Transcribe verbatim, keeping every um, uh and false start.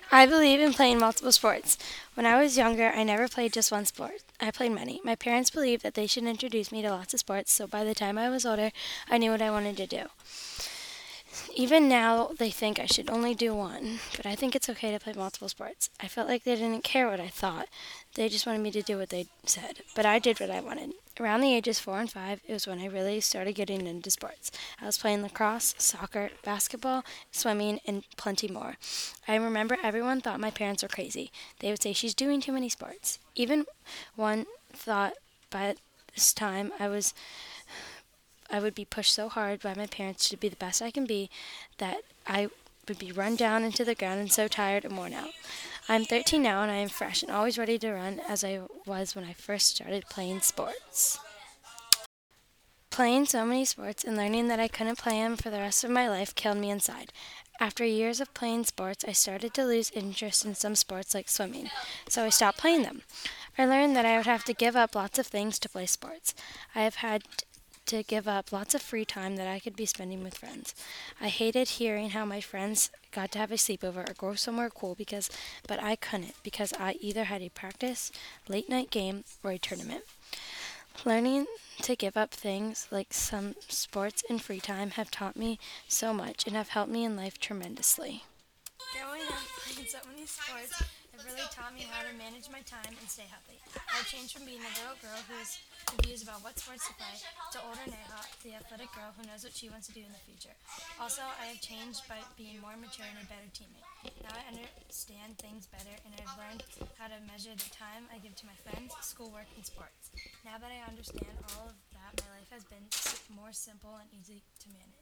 I believe in playing multiple sports. When I was younger, I never played just one sport. I played many. My parents believed that they should introduce me to lots of sports, so by the time I was older, I knew what I wanted to do. Even now, they think I should only do one, but I think it's okay to play multiple sports. I felt like they didn't care what I thought. They just wanted me to do what they said, but I did what I wanted. Around the ages four and five, it was when I really started getting into sports. I was playing lacrosse, soccer, basketball, swimming, and plenty more. I remember everyone thought my parents were crazy. They would say she's doing too many sports. Even one thought by this time I was I would be pushed so hard by my parents to be the best I can be that I would be run down into the ground and so tired and worn out. I'm thirteen now and I am fresh and always ready to run as I was when I first started playing sports. Playing so many sports and learning that I couldn't play them for the rest of my life killed me inside. After years of playing sports, I started to lose interest in some sports like swimming, so I stopped playing them. I learned that I would have to give up lots of things to play sports. I have had to give up lots of free time that I could be spending with friends. I hated hearing how my friends got to have a sleepover or go somewhere cool because but I couldn't because I either had a practice, late night game, or a tournament. Learning to give up things like some sports and free time have taught me so much and have helped me in life tremendously. Growing up playing so many sports have really taught me how to manage my time and stay healthy. I've changed from being a little girl who is confused about what sports to play to older Neha, the athletic girl who knows what she wants to do in the future. Also, I have changed by being more mature and a better teammate. Now I understand things better and I've learned how to measure the time I give to my friends, schoolwork, and sports. Now that I understand all of that, my life has been more simple and easy to manage.